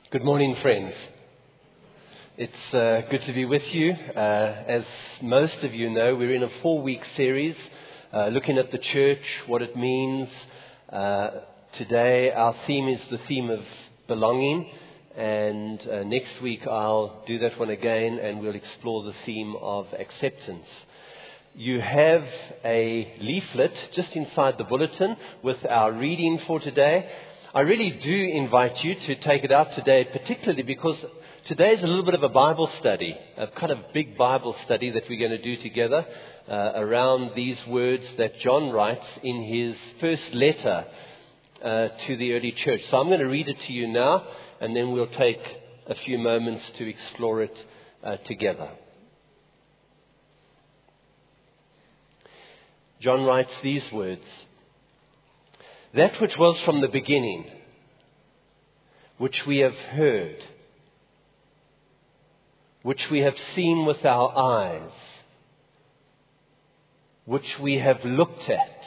Good morning, friends. It's good to be with you. As most of you know, we're in a 4-week series looking at the church, what it means. Today our theme is the theme of belonging, and next week I'll do that one again and we'll explore the theme of acceptance. You have a leaflet just inside the bulletin with our reading for today. I really do invite you to take it out today, particularly because today is a little bit of a Bible study, a kind of big Bible study that we're going to do together around these words that John writes in his first letter to the early church. So I'm going to read it to you now, and then we'll take a few moments to explore it together. John writes these words: "That which was from the beginning, which we have heard, which we have seen with our eyes, which we have looked at,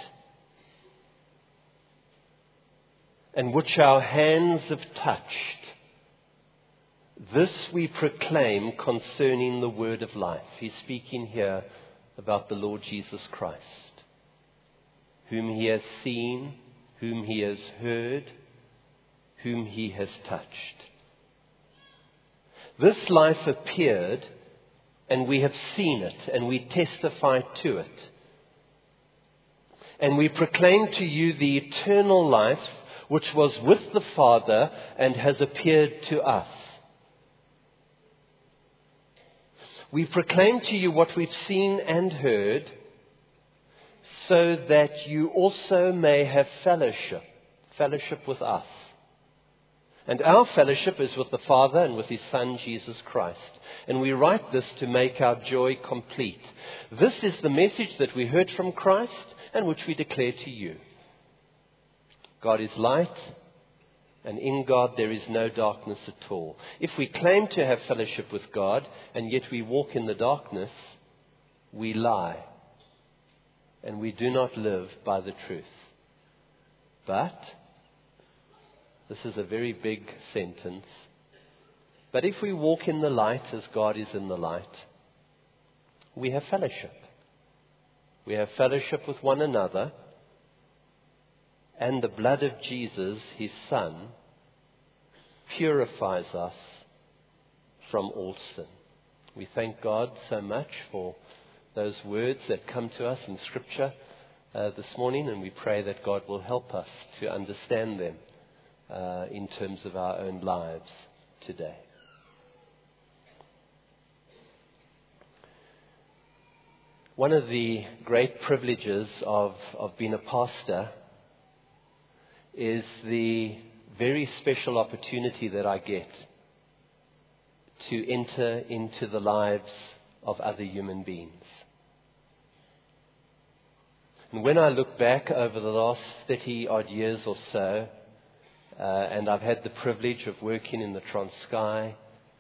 and which our hands have touched, this we proclaim concerning the word of life." He's speaking here about the Lord Jesus Christ, whom he has seen, whom he has heard, whom he has touched. This life appeared, and we have seen it, and we testify to it. And we proclaim to you the eternal life which was with the Father and has appeared to us. We proclaim to you what we've seen and heard, so that you also may have fellowship with us. And our fellowship is with the Father and with his Son, Jesus Christ. And we write this to make our joy complete. This is the message that we heard from Christ and which we declare to you. God is light, and in God there is no darkness at all. If we claim to have fellowship with God, and yet we walk in the darkness, we lie, and we do not live by the truth. But, this is a very big sentence, but if we walk in the light as God is in the light, we have fellowship. We have fellowship with one another, and the blood of Jesus, his Son, purifies us from all sin. We thank God so much for those words that come to us in Scripture this morning, and we pray that God will help us to understand them in terms of our own lives today. One of the great privileges of being a pastor is the very special opportunity that I get to enter into the lives of other human beings. And when I look back over the last 30-odd years or so, and I've had the privilege of working in the Transkei,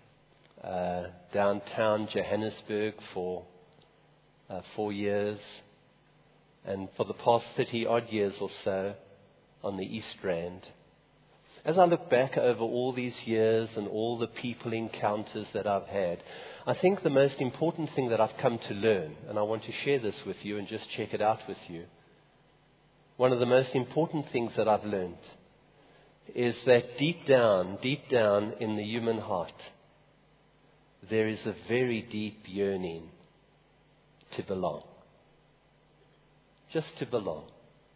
downtown Johannesburg for 4 years, and for the past 30-odd years or so on the East Rand. As I look back over all these years and all the people encounters that I've had, I think the most important thing that I've come to learn, and I want to share this with you and just check it out with you. One of the most important things that I've learned is that deep down in the human heart, there is a very deep yearning to belong. Just to belong.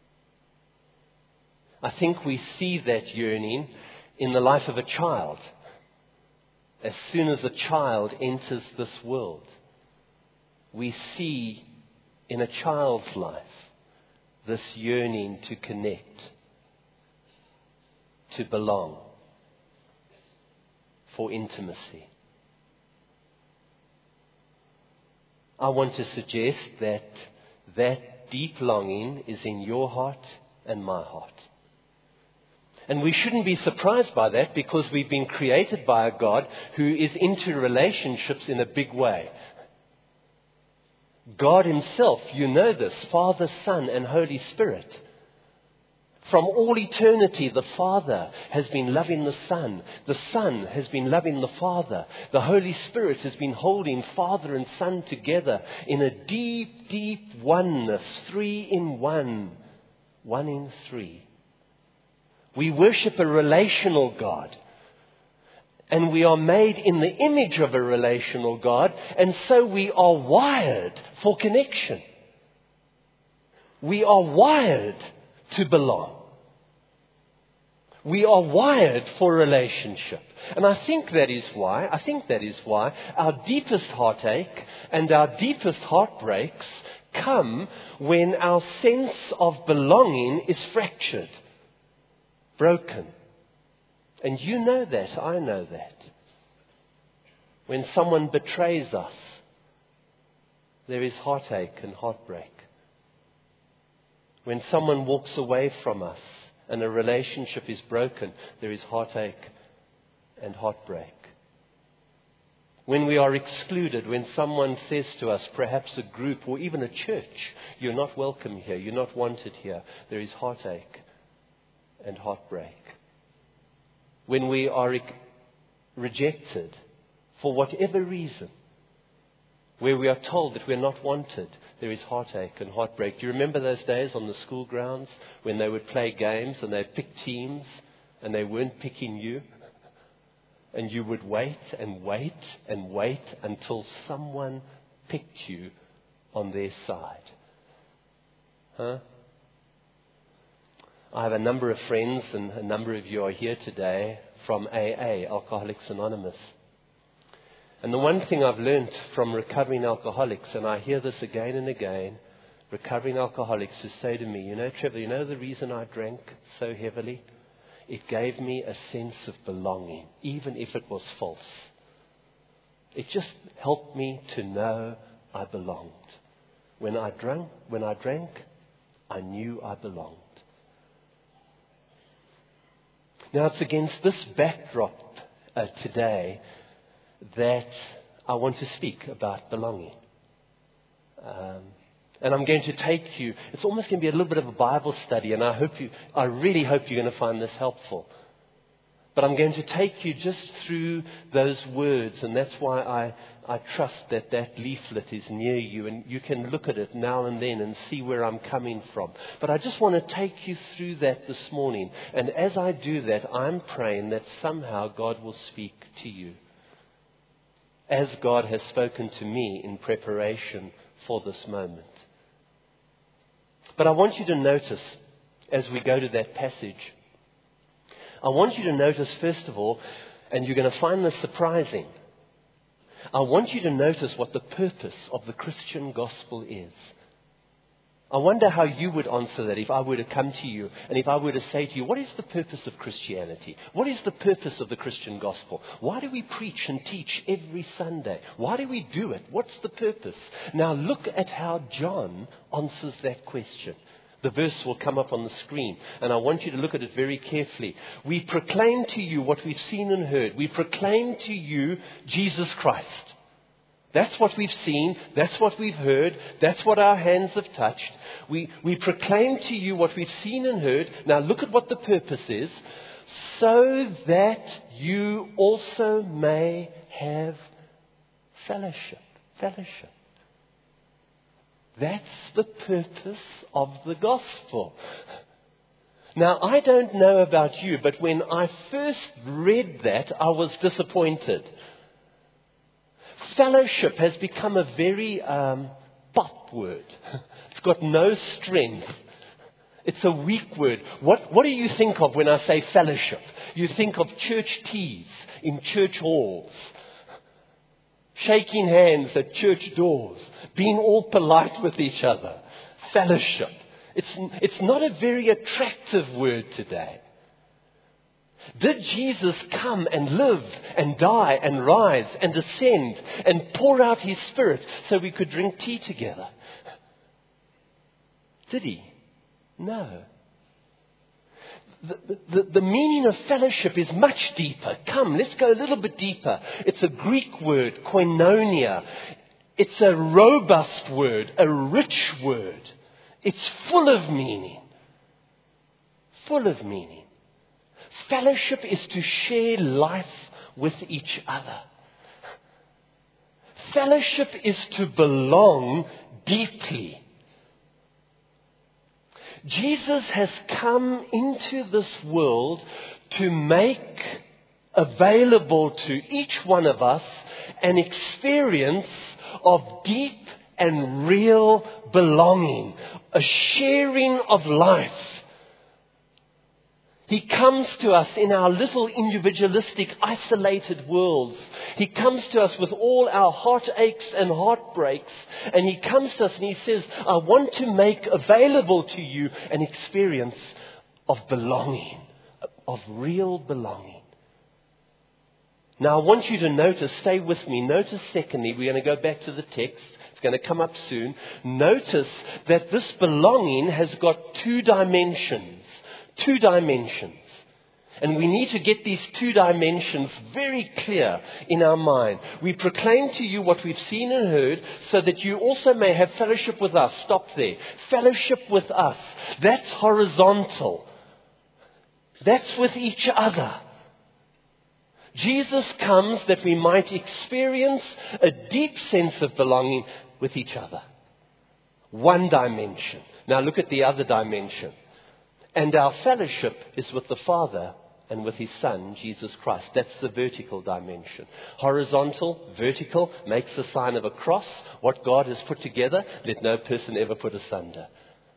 I think we see that yearning in the life of a child. As soon as a child enters this world, we see in a child's life this yearning to connect, to belong, for intimacy. I want to suggest that that deep longing is in your heart and my heart. And we shouldn't be surprised by that, because we've been created by a God who is into relationships in a big way. God himself, you know this, Father, Son, and Holy Spirit. From all eternity, the Father has been loving the Son. The Son has been loving the Father. The Holy Spirit has been holding Father and Son together in a deep, deep oneness. 3 in 1. 1 in 3. We worship a relational God. And we are made in the image of a relational God. And so we are wired for connection. We are wired to belong. We are wired for relationship. And I think that is why our deepest heartache and our deepest heartbreaks come when our sense of belonging is fractured, broken. And you know that, I know that. When someone betrays us, there is heartache and heartbreak. When someone walks away from us, and a relationship is broken, there is heartache and heartbreak. When we are excluded, when someone says to us, perhaps a group or even a church, you're not welcome here, you're not wanted here, there is heartache and heartbreak. When we are rejected for whatever reason, where we are told that we're not wanted, there is heartache and heartbreak. Do you remember those days on the school grounds when they would play games and they'd pick teams and they weren't picking you? And you would wait and wait and wait until someone picked you on their side. Huh? I have a number of friends, and a number of you are here today from AA, Alcoholics Anonymous. And the one thing I've learned from recovering alcoholics, and I hear this again and again, recovering alcoholics who say to me, you know, Trevor, you know the reason I drank so heavily? It gave me a sense of belonging, even if it was false. It just helped me to know I belonged. When I drank, I knew I belonged. Now it's against this backdrop today that I want to speak about belonging. And I'm going to take you, it's almost going to be a little bit of a Bible study, and I really hope you're going to find this helpful. But I'm going to take you just through those words, and that's why I trust that leaflet is near you, and you can look at it now and then and see where I'm coming from. But I just want to take you through that this morning. And as I do that, I'm praying that somehow God will speak to you, as God has spoken to me in preparation for this moment. But I want you to notice, as we go to that passage, I want you to notice, first of all, and you're going to find this surprising, I want you to notice what the purpose of the Christian gospel is. I wonder how you would answer that if I were to come to you and if I were to say to you, what is the purpose of Christianity? What is the purpose of the Christian gospel? Why do we preach and teach every Sunday? Why do we do it? What's the purpose? Now look at how John answers that question. The verse will come up on the screen, and I want you to look at it very carefully. We proclaim to you what we've seen and heard. We proclaim to you Jesus Christ. That's what we've seen. That's what we've heard. That's what our hands have touched. We proclaim to you what we've seen and heard. Now look at what the purpose is. So that you also may have fellowship. Fellowship. That's the purpose of the gospel. Now, I don't know about you, but when I first read that, I was disappointed. Fellowship has become a very pop word. It's got no strength. It's a weak word. What do you think of when I say fellowship? You think of church teas in church halls, shaking hands at church doors, being all polite with each other. Fellowship. It's not a very attractive word today. Did Jesus come and live and die and rise and ascend and pour out His Spirit so we could drink tea together? Did He? No. The meaning of fellowship is much deeper. Come, let's go a little bit deeper. It's a Greek word, koinonia. It's a robust word, a rich word. It's full of meaning. full of meaning. Fellowship is to share life with each other. Fellowship is to belong deeply. Jesus has come into this world to make available to each one of us an experience of deep and real belonging, a sharing of life. He comes to us in our little individualistic, isolated worlds. He comes to us with all our heartaches and heartbreaks. And He comes to us and He says, I want to make available to you an experience of belonging, of real belonging. Now I want you to notice, stay with me, notice secondly, we're going to go back to the text. It's going to come up soon. Notice that this belonging has got two dimensions. Two dimensions. And we need to get these two dimensions very clear in our mind. We proclaim to you what we've seen and heard so that you also may have fellowship with us. Stop there. Fellowship with us. That's horizontal. That's with each other. Jesus comes that we might experience a deep sense of belonging with each other. One dimension. Now look at the other dimension. And our fellowship is with the Father and with His Son, Jesus Christ. That's the vertical dimension. Horizontal, vertical, makes the sign of a cross. What God has put together, let no person ever put asunder.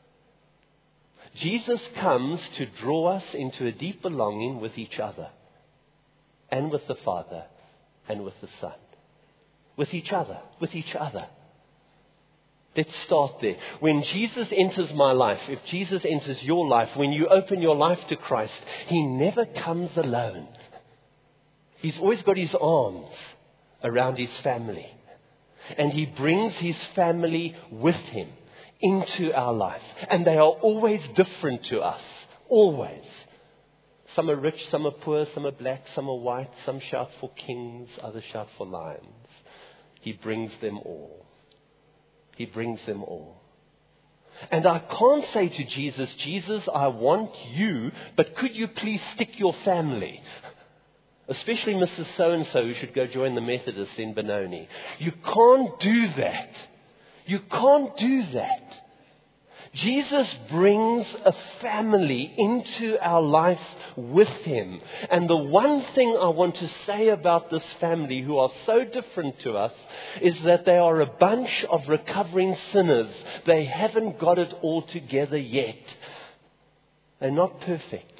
Jesus comes to draw us into a deep belonging with each other. And with the Father and with the Son. With each other, with each other. Let's start there. When Jesus enters my life, if Jesus enters your life, when you open your life to Christ, He never comes alone. He's always got His arms around His family. And He brings His family with Him into our life. And they are always different to us. Always. Some are rich, some are poor, some are black, some are white. Some shout for kings, others shout for lions. He brings them all. He brings them all. And I can't say to Jesus, Jesus, I want you, but could you please stick your family? Especially Mrs. So-and-so who should go join the Methodists in Benoni. You can't do that. You can't do that. Jesus brings a family into our life with Him. And the one thing I want to say about this family who are so different to us is that they are a bunch of recovering sinners. They haven't got it all together yet. They're not perfect.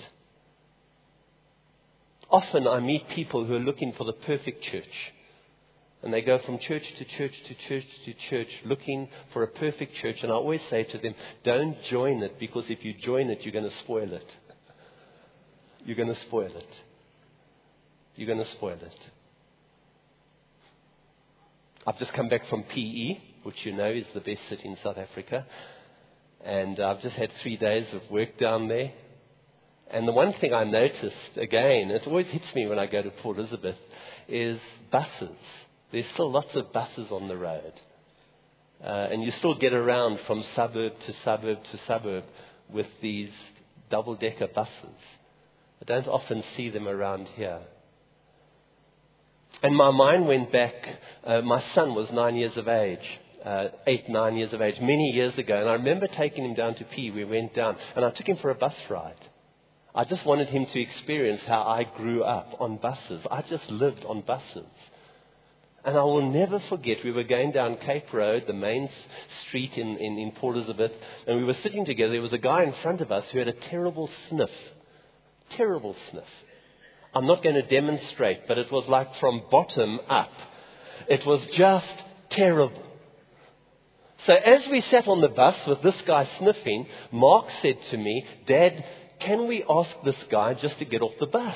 Often I meet people who are looking for the perfect church. And they go from church to church to church to church looking for a perfect church. And I always say to them, don't join it, because if you join it, you're going to spoil it. You're going to spoil it. You're going to spoil it. I've just come back from PE, which you know is the best city in South Africa. And I've just had 3 days of work down there. And the one thing I noticed, again, it always hits me when I go to Port Elizabeth, is buses. There's still lots of buses on the road. And you still get around from suburb to suburb to suburb with these double-decker buses. I don't often see them around here. And my mind went back. My son was 9 years of age, 8, 9 years of age, many years ago. And I remember taking him down to P. We went down, and I took him for a bus ride. I just wanted him to experience how I grew up on buses. I just lived on buses. And I will never forget, we were going down Cape Road, the main street in Port Elizabeth, and we were sitting together. There was a guy in front of us who had a terrible sniff. Terrible sniff. I'm not going to demonstrate, but it was like from bottom up. It was just terrible. So as we sat on the bus with this guy sniffing, Mark said to me, Dad, can we ask this guy just to get off the bus?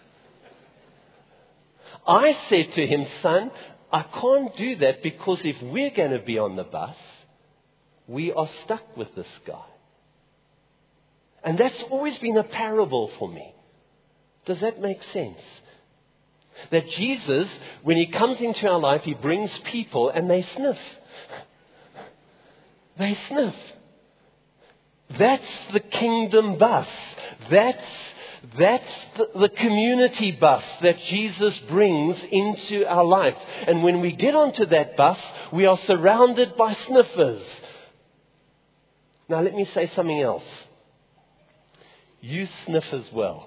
I said to him, son, I can't do that, because if we're going to be on the bus, we are stuck with this guy. And that's always been a parable for me. Does that make sense? That Jesus, when He comes into our life, He brings people and they sniff. They sniff. That's the kingdom bus. That's the community bus that Jesus brings into our life. And when we get onto that bus, we are surrounded by sniffers. Now let me say something else. You sniff as well.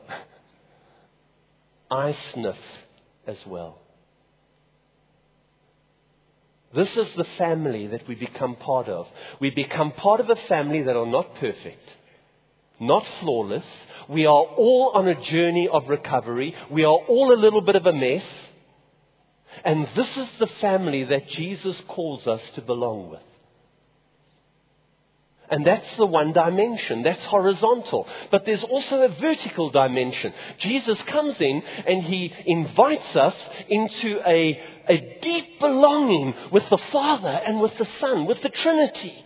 I sniff as well. This is the family that we become part of. We become part of a family that are not perfect, not flawless. We are all on a journey of recovery. We are all a little bit of a mess. And this is the family that Jesus calls us to belong with. And that's the one dimension. That's horizontal. But there's also a vertical dimension. Jesus comes in and He invites us into a deep belonging with the Father and with the Son, with the Trinity.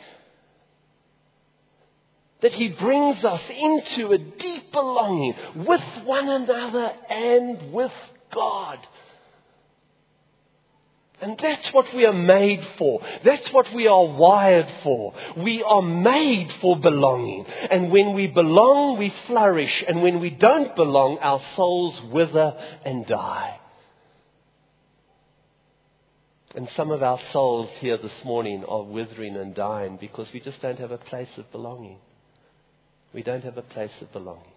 That He brings us into a deep belonging with one another and with God. And that's what we are made for. That's what we are wired for. We are made for belonging. And when we belong, we flourish. And when we don't belong, our souls wither and die. And some of our souls here this morning are withering and dying because we just don't have a place of belonging. We don't have a place of belonging.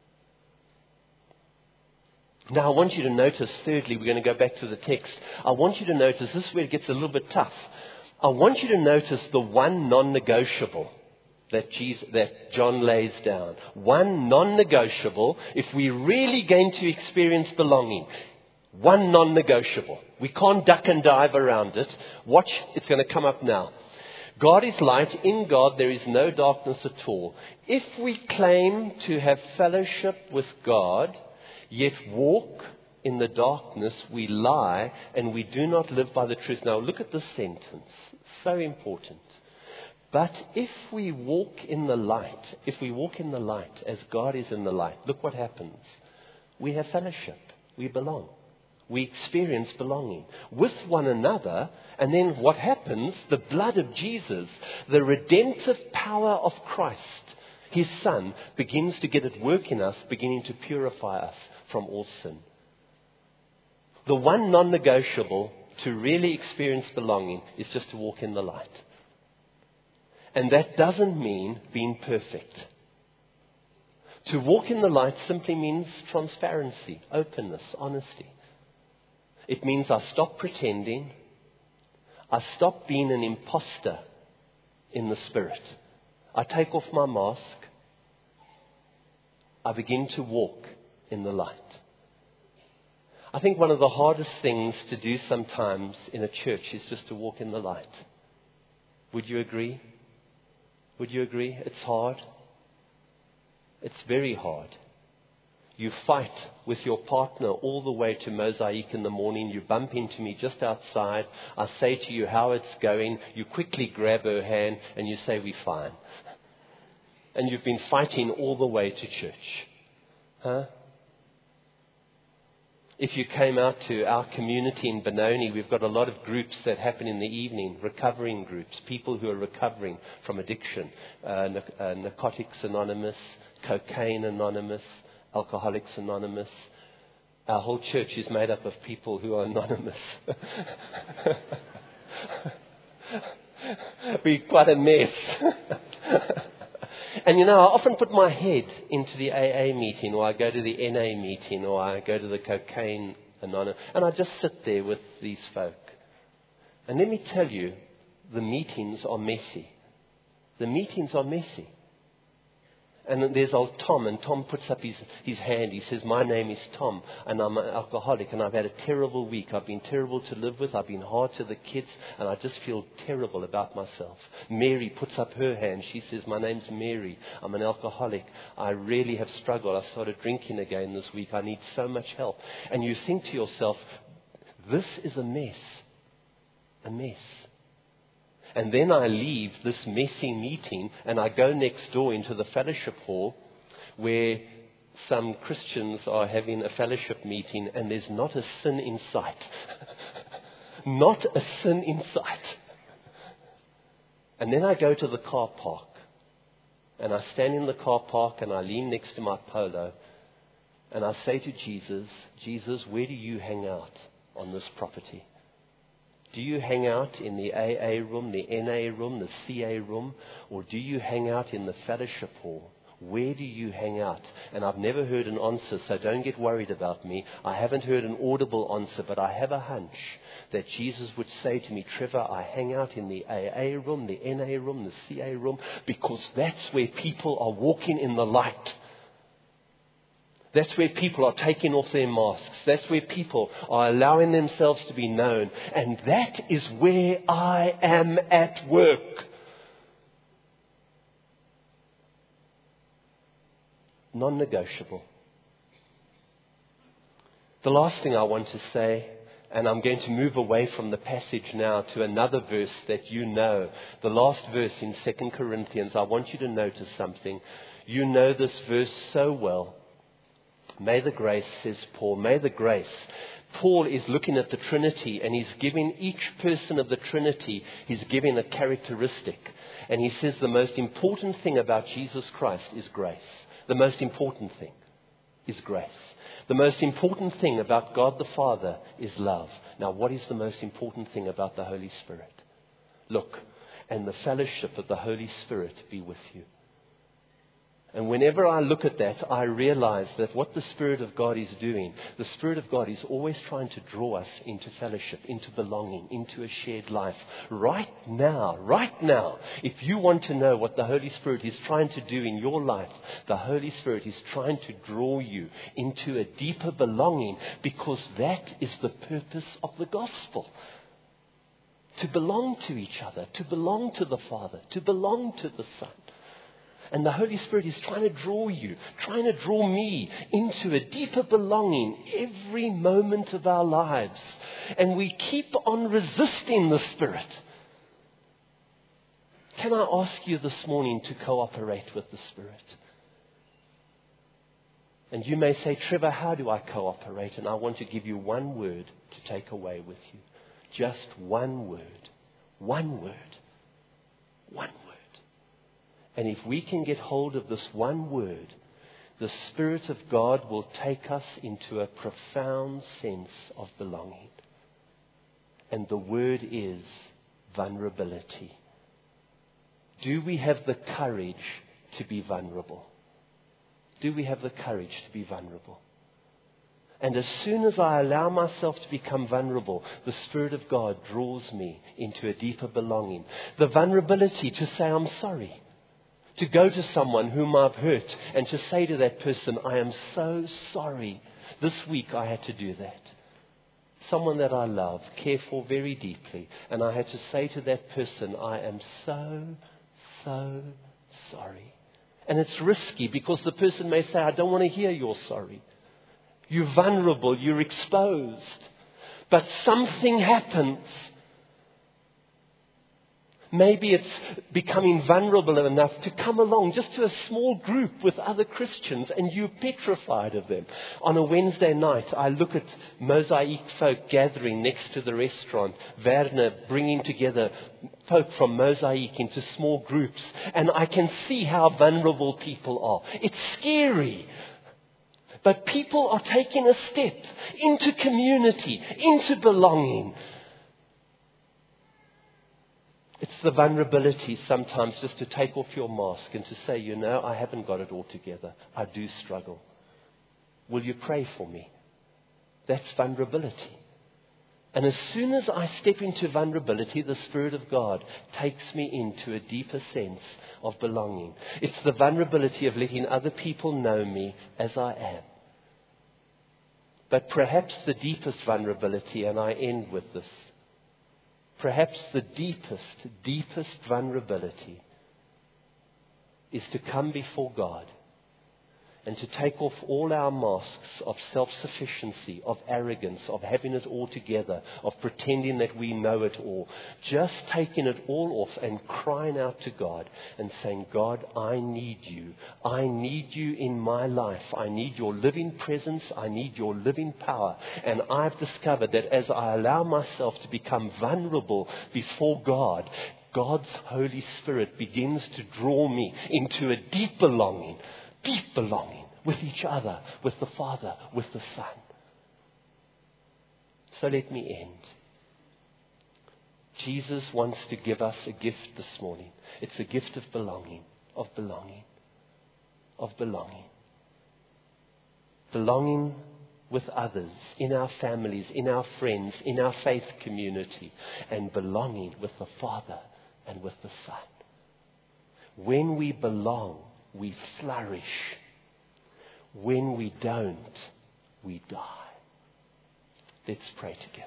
Now, I want you to notice, thirdly, we're going to go back to the text. I want you to notice, this is where it gets a little bit tough. I want you to notice the one non-negotiable that John lays down. One non-negotiable, if we're really going to experience belonging. One non-negotiable. We can't duck and dive around it. Watch, it's going to come up now. God is light. In God there is no darkness at all. If we claim to have fellowship with God, yet walk in the darkness, we lie and we do not live by the truth. Now look at this sentence. So important. But if we walk in the light as God is in the light, look what happens. We have fellowship. We belong. We experience belonging with one another. And then what happens? The blood of Jesus, the redemptive power of Christ, His Son, begins to get at work in us, beginning to purify us from all sin. The one non-negotiable to really experience belonging is just to walk in the light. And that doesn't mean being perfect. To walk in the light simply means transparency, openness, honesty. It means I stop pretending. I stop being an imposter in the Spirit. I take off my mask. I begin to walk in the light. I think one of the hardest things to do sometimes in a church is just to walk in the light. Would you agree? Would you agree? It's hard. It's very hard. You fight with your partner all the way to Mosaic in the morning. You bump into me just outside. I say to you how it's going. You quickly grab her hand and you say, we're fine. And you've been fighting all the way to church. Huh? If you came out to our community in Benoni, we've got a lot of groups that happen in the evening, recovering groups, people who are recovering from addiction, Narcotics Anonymous, Cocaine Anonymous, Alcoholics Anonymous. Our whole church is made up of people who are anonymous. We're quite a mess. And I often put my head into the AA meeting, or I go to the NA meeting, or I go to the Cocaine Anonymous, and I just sit there with these folk. And let me tell you, the meetings are messy. The meetings are messy. And then there's old Tom, and Tom puts up his hand. He says, my name is Tom, and I'm an alcoholic, and I've had a terrible week. I've been terrible to live with. I've been hard to the kids, and I just feel terrible about myself. Mary puts up her hand. She says, my name's Mary. I'm an alcoholic. I really have struggled. I started drinking again this week. I need so much help. And you think to yourself, this is a mess. A mess. And then I leave this messy meeting and I go next door into the fellowship hall where some Christians are having a fellowship meeting and there's not a sin in sight. Not a sin in sight. And then I go to the car park And I stand in the car park and I lean next to my Polo. And I say to Jesus, Jesus, where do you hang out on this property? Do you hang out in the AA room, the NA room, the CA room? Or do you hang out in the fellowship hall? Where do you hang out? And I've never heard an answer, so don't get worried about me. I haven't heard an audible answer, but I have a hunch that Jesus would say to me, Trevor, I hang out in the AA room, the NA room, the CA room, because that's where people are walking in the light. That's where people are taking off their masks. That's where people are allowing themselves to be known. And that is where I am at work. Non-negotiable. The last thing I want to say, and I'm going to move away from the passage now to another verse that you know. The last verse in 2 Corinthians, I want you to notice something. You know this verse so well. May the grace, says Paul, may the grace. Paul is looking at the Trinity and he's giving each person of the Trinity, he's giving a characteristic. And he says the most important thing about Jesus Christ is grace. The most important thing is grace. The most important thing about God the Father is love. Now, what is the most important thing about the Holy Spirit? Look, and the fellowship of the Holy Spirit be with you. And whenever I look at that, I realize that what the Spirit of God is doing, the Spirit of God is always trying to draw us into fellowship, into belonging, into a shared life. Right now, if you want to know what the Holy Spirit is trying to do in your life, the Holy Spirit is trying to draw you into a deeper belonging, because that is the purpose of the gospel. To belong to each other, to belong to the Father, to belong to the Son. And the Holy Spirit is trying to draw you, trying to draw me into a deeper belonging every moment of our lives. And we keep on resisting the Spirit. Can I ask you this morning to cooperate with the Spirit? And you may say, Trevor, how do I cooperate? And I want to give you one word to take away with you. Just one word. One word. One word. And if we can get hold of this one word, the Spirit of God will take us into a profound sense of belonging. And the word is vulnerability. Do we have the courage to be vulnerable? Do we have the courage to be vulnerable? And as soon as I allow myself to become vulnerable, the Spirit of God draws me into a deeper belonging. The vulnerability to say, I'm sorry. To go to someone whom I've hurt and to say to that person, I am so sorry. This week I had to do that. Someone that I love, care for very deeply. And I had to say to that person, I am so sorry. And it's risky because the person may say, I don't want to hear you're sorry. You're vulnerable, you're exposed. But something happens. Maybe it's becoming vulnerable enough to come along just to a small group with other Christians and you're petrified of them. On a Wednesday night, I look at Mosaic folk gathering next to the restaurant, Werner bringing together folk from Mosaic into small groups, and I can see how vulnerable people are. It's scary. But people are taking a step into community, into belonging. It's the vulnerability sometimes just to take off your mask and to say, you know, I haven't got it all together. I do struggle. Will you pray for me? That's vulnerability. And as soon as I step into vulnerability, the Spirit of God takes me into a deeper sense of belonging. It's the vulnerability of letting other people know me as I am. But perhaps the deepest vulnerability, and I end with this, perhaps the deepest vulnerability is to come before God and to take off all our masks of self-sufficiency, of arrogance, of having it all together, of pretending that we know it all. Just taking it all off and crying out to God and saying, God, I need you. I need you in my life. I need your living presence. I need your living power. And I've discovered that as I allow myself to become vulnerable before God, God's Holy Spirit begins to draw me into a deep belonging with each other, with the Father, with the Son. So let me end. Jesus wants to give us a gift this morning. It's a gift of belonging, of belonging, of belonging. Belonging with others, in our families, in our friends, in our faith community, and belonging with the Father and with the Son. When we belong, we flourish. When we don't, we die. Let's pray together.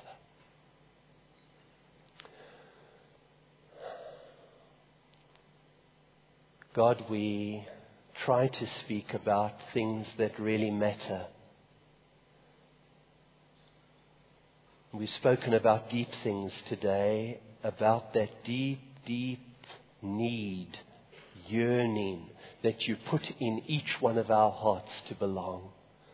God, we try to speak about things that really matter. We've spoken about deep things today, about that deep, deep need, yearning that you put in each one of our hearts to belong.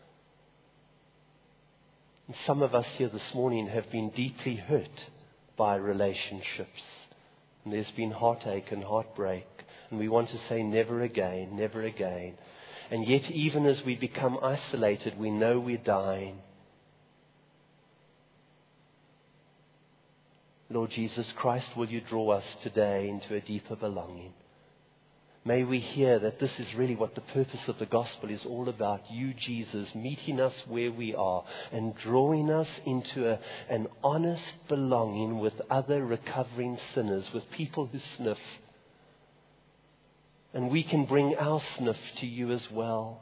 And some of us here this morning have been deeply hurt by relationships. And there's been heartache and heartbreak. And we want to say never again, never again. And yet even as we become isolated, we know we're dying. Lord Jesus Christ, will you draw us today into a deeper belonging? May we hear that this is really what the purpose of the gospel is all about. You, Jesus, meeting us where we are and drawing us into an honest belonging with other recovering sinners, with people who sniff. And we can bring our sniff to you as well.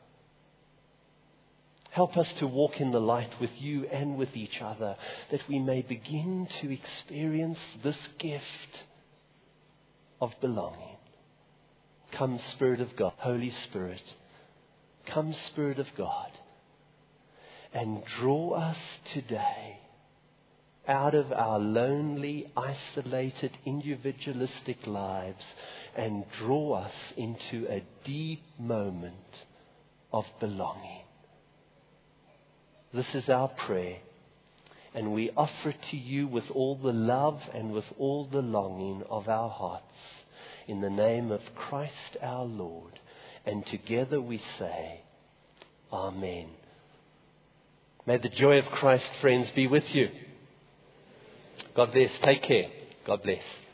Help us to walk in the light with you and with each other, that we may begin to experience this gift of belonging. Come, Spirit of God, Holy Spirit, come, Spirit of God, and draw us today out of our lonely, isolated, individualistic lives and draw us into a deep moment of belonging. This is our prayer, and we offer it to you with all the love and with all the longing of our hearts. In the name of Christ our Lord. And together we say, Amen. May the joy of Christ, friends, be with you. God bless. Take care. God bless.